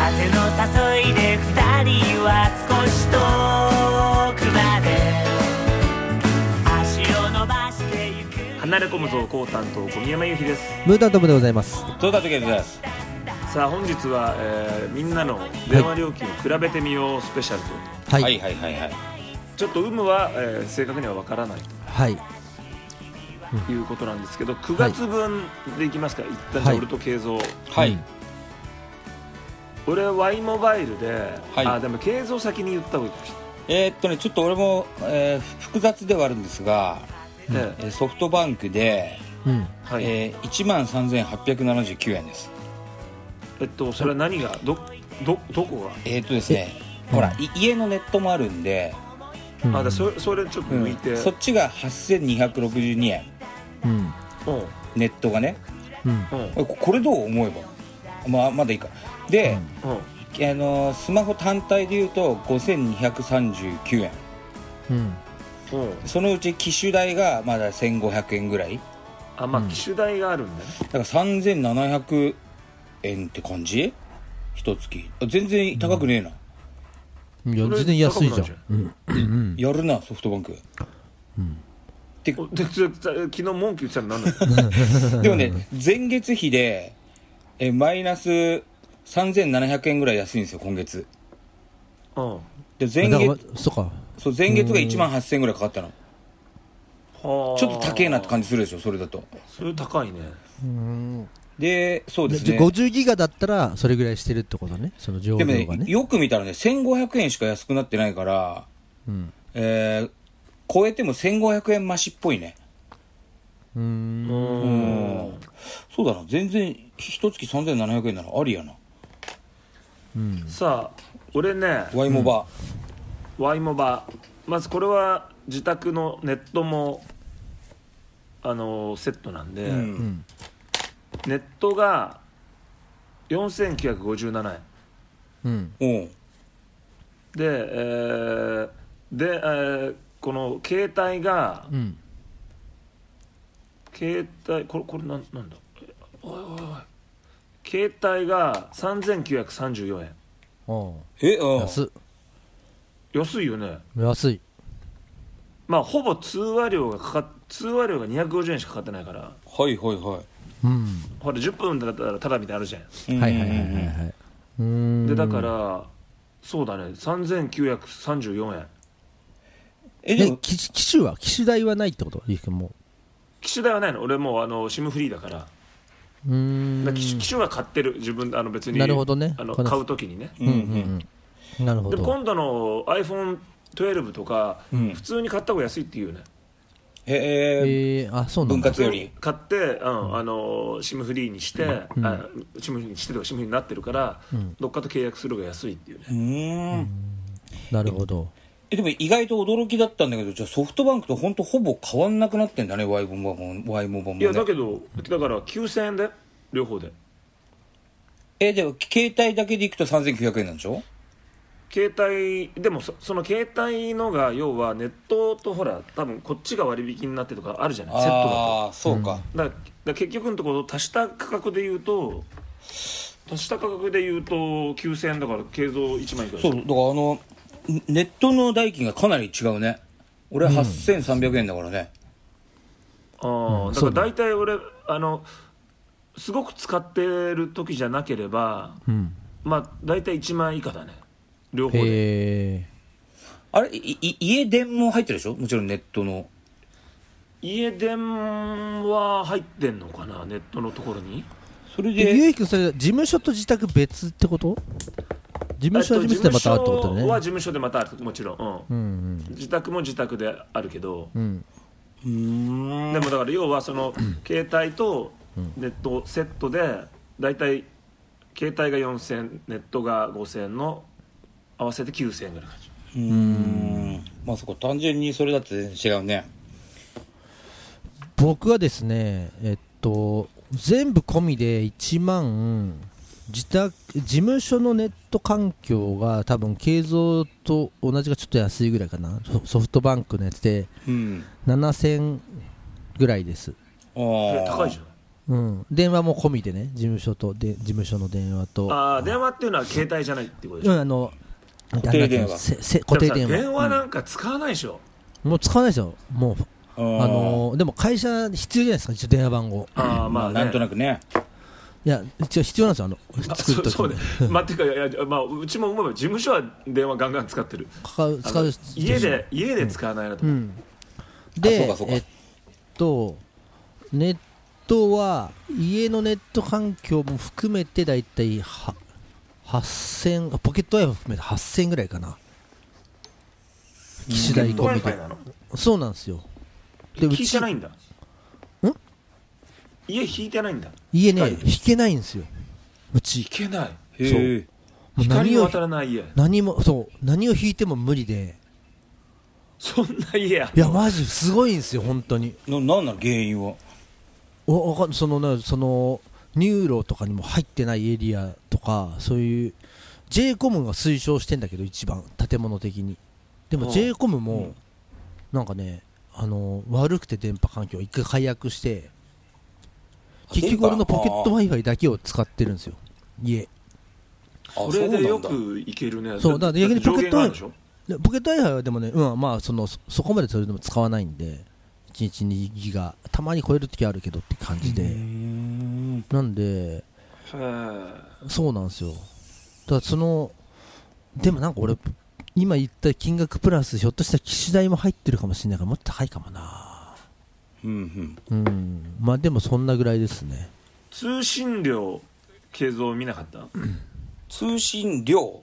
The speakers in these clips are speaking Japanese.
風の誘いで二人は少し遠くまで足を伸ばしてゆく。 離れ込むぞ高担当小宮山由紀です。 ムータントムでございます。 トヨタ時計です。 さあ本日は、みんなの電話料金を比べてみようスペシャルと、 はい、 はいはいはいはい。 ちょっと有無は、正確には分からないはい、 ということなんですけど、9月分でいきますか。一旦じゃあ俺と慶三、 はい、 俺は Y モバイルで、 はい、 でも慶三先に言った方がいいかもしれない。 ちょっと俺も、複雑ではあるんですが、ソフトバンクで、 はい、 13,879円です。 それは何がどこがですね、ほら家のネットもあるんで、 だそれちょっと抜いて、 そっちが8,262円、ネットがね、これどう思えばまだいいかで、スマホ単体でいうと5,239円、そのうち機種代がまだ1,500円ぐらい。 機種代があるんだね。 だから3,700円って感じ。一月全然高くねえな。 いや全然安いじゃん。 やるなソフトバンク。 で昨日文句言ってたの何なの？ でもね、前月比でマイナス3,700円ぐらい安いんですよ今月。で前月が18,000円ぐらいかかったの。ちょっと高えなって感じするでしょ。それだとそれ高いね。 でそうですね、 50ギガだったらそれぐらいしてるってことね、その情報がね。 でもね、よく見たらね1,500円しか安くなってないから、超えても1,500円増しっぽいね。そうだな、全然一月3,700円ならありやな。 さあ俺ね Y モバ、 Y モバ、まずこれは自宅のネットもセットなんで、ネットが4,957円、で、この携帯が、携帯これなんだ、携帯が3,934円。安いよね。 安い。 ほぼ通話料が250円しかかかってないから。 はいはいはい。 ほら10分だったらタダみたいなのあるじゃん。 はいはいはいはい。 でだからそうだね、3,934円。 でも機種代はないってこと？もう機種代はないの。俺もうSIM フリーだから。機種は買ってる自分別に。 なるほどね。 買うときにね。 なるほど。 でも今度の iPhone12 とか、普通に買った方が安いっていうね。 そうなんだ。 分割より買って、SIM フリーにして、SIM フリーにしてとか SIM フリーになってるから、どっかと契約する方が安いっていうね。 なるほど。 でも意外と驚きだったんだけど、じゃあソフトバンクと本当ほぼ変わんなくなってんだね、Y モバもね。 いやだけどだから9,000円で両方で。 でも携帯だけでいくと3,900円なんでしょ。 携帯でもその携帯のが要はネットとほら多分こっちが割引になってとかあるじゃない、セットだと。 そうか。 だから結局のところ足した価格で言うと9,000円だから計算1万いくら。 そうだからネットの代金がかなり違うね。俺は8,300円だからね。 だから大体俺すごく使ってる時じゃなければ、大体1万以下だね両方で。 あれ家電も入ってるでしょ。もちろんネットの家電は入ってんのかな、ネットのところに。 それでゆうひくん、それ事務所と自宅別ってこと？事務所は事務所でまたあるってことね。 事務所は事務所でまたある、もちろん、自宅も自宅であるけど、でもだから要はその携帯とネットセットでだいたい携帯が4,000ネットが5,000の合わせて9,000円ぐらい感じ。 そこ単純にそれだと全然違うね。 僕はですね全部込みで1万、事務所のネット環境が多分経蔵と同じがちょっと安いぐらいかな。ソフトバンクのやつで、7,000ぐらいです。 高いじゃん。 うん、電話も込みでね、事務所の電話と。 電話っていうのは携帯じゃないってことでしょ。 固定電話。 固定電話。 電話なんか使わないでしょ。 もう使わないですよ。もうでも会社必要じゃないですか、一応電話番号。 まあなんとなくね。 いや一応必要なんですよ、作るときそうね。っていうか、うちも思えば事務所は電話ガンガン使ってる。 使う家で使わないなと思って。 でネットは家のネット環境も含めてだいたい8000、ポケット Wi-Fi 含めて8000ぐらいかな。機種代込みで。そうなんですよ。 で引いてないんだ。家引いてないんだ。 家ね、引けないんですよ、うち。 引けない。 そう。 光の当たらない家。 何を引いても無理で。 そんな家や。 いやマジすごいんですよ本当に。 なんなの原因は。 そのニューロとかにも入ってないエリアとか、そういう J コムが推奨してんだけど、一番建物的に。でも J コムもなんかね、悪くて電波環境を一回解約して、結局俺のポケット Wi-Fi だけを使ってるんですよ、家。 それでよくいけるね。 そうだから逆にポケット Wi-Fi はでもね、まあそこまでそれでも使わないんで、1日2ギガたまに超えるときあるけどって感じで。なんでそうなんですよ。だからでもなんか俺今言った金額プラスひょっとしたら機種代も入ってるかもしれないから、もっと高いかもな。まあでもそんなぐらいですね。 通信量経像見なかった？ 通信量、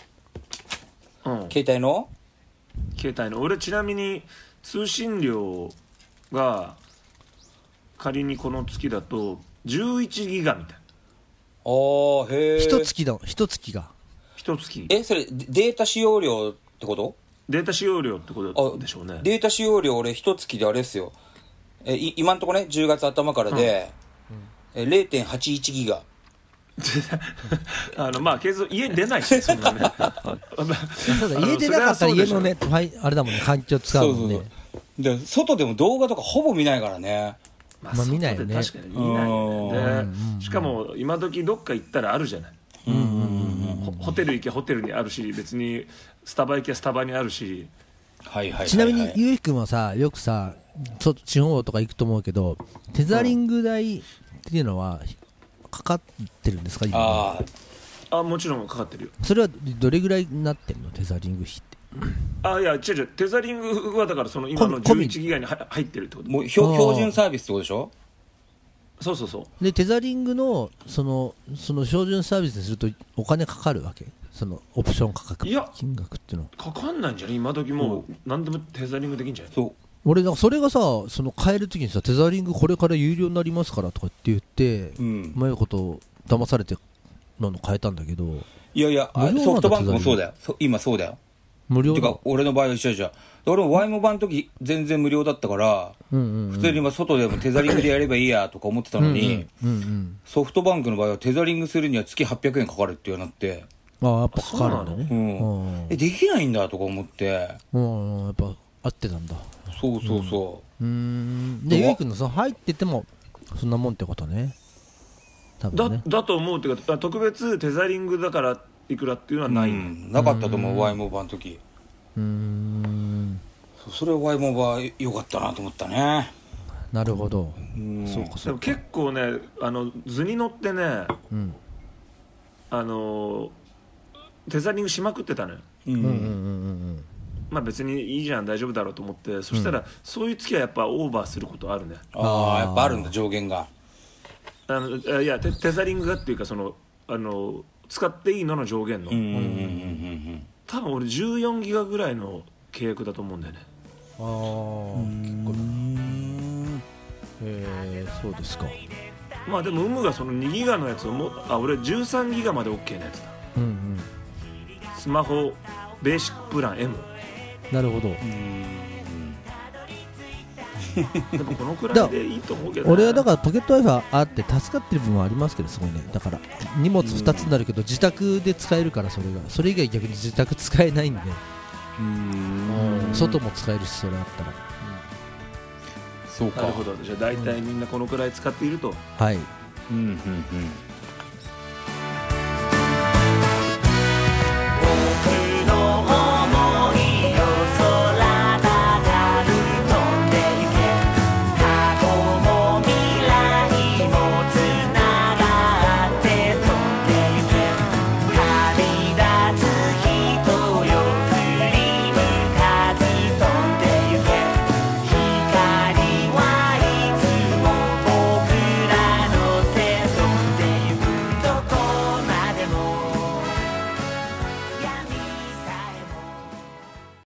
携帯の俺ちなみに通信量が仮にこの月だと11ギガみたいな。 へえ。 一月がそれデータ使用量ってこと？ データ使用量ってことでしょうね。 データ使用量俺一月であれですよ、今のところね10月頭からで、0.81 ギガ。 まあ家出ないしそんなね。 そうだ、家出なかったら家のねあれだもんね、環境使うもんね。 で外でも動画とかほぼ見ないからね。 見ないよね。 確かに見ないよね。しかも今時どっか行ったらあるじゃない。ホテル行けホテルにあるし、別にスタバ行けスタバにあるし。 ちなみにゆうひくんはさ、よくさ地方とか行くと思うけど、テザリング代っていうのはかかってるんですか今？ もちろんかかってるよ。 それはどれぐらいになってるの、テザリング費って？ いや違うテザリングはだから今の11ギガに入ってるってこと。 もう標準サービスってことでしょ？ そうでテザリングのその標準サービスにするとお金かかるわけ？そのオプション価格金額っていうのかかんないんじゃない？今時もう何でもテザリングできんじゃない？ 俺それがさ、変えるときにさ、テザリングこれから有料になりますからとかって言って、うまいこと騙されて変えたんだけど。 いやソフトバンクもそうだよ。今そうだよ。 無料だ。 てか俺の場合は一緒じゃん。俺もワイモバの時全然無料だったから、普通に外でもテザリングでやればいいやとか思ってたのに、ソフトバンクの場合はテザリングするには月800円かかるっていうようになって。 やっぱかかるんだね。 できないんだとか思って。やっぱ合ってたんだ。 そうでゆいくんの入っててもそんなもんってことね。多分ね。だと思うっていうか、特別テザリングだからいくらっていうのはない、 なかったと思う。ワイモバの時。それはワイモバ良かったなと思ったね。 なるほど。 そうか。でも結構ね、図に乗ってね、テザリングしまくってたのよ。まあ別にいいじゃん大丈夫だろうと思って、そしたらそういう月はやっぱオーバーすることあるね。 やっぱあるんだ、上限が。 いやテザリングがっていうか、使っていいのの上限の、多分俺14ギガぐらいの契約だと思うんだよね。 結構そうですか。 まあでもがその2ギガのやつを俺13ギガまで OK なやつだ。スマホベーシックプラン M。 なるほど。 でもこのくらいでいいと思うけど、ね、 俺はだからポケット Wi-Fi あって助かってる部分はありますけど、すごいね。だから荷物2つになるけど自宅で使えるから、それ以外逆に自宅使えないんで、外も使えるし、それあったら。 そうか。 なるほど。じゃあ大体みんなこのくらい使っていると。 はい。 うんうんうん。